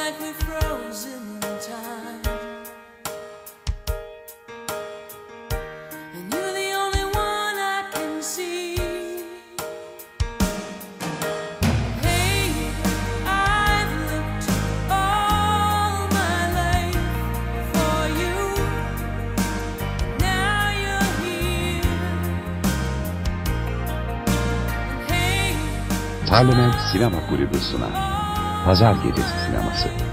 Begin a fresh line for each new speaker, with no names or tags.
like we're frozen in time. And you're the only one I can see. Hey, I've looked all my life for you. Now you're here. And hey,
Parlament Sinema Kulübü sunar. Pazar Gecesi Sineması.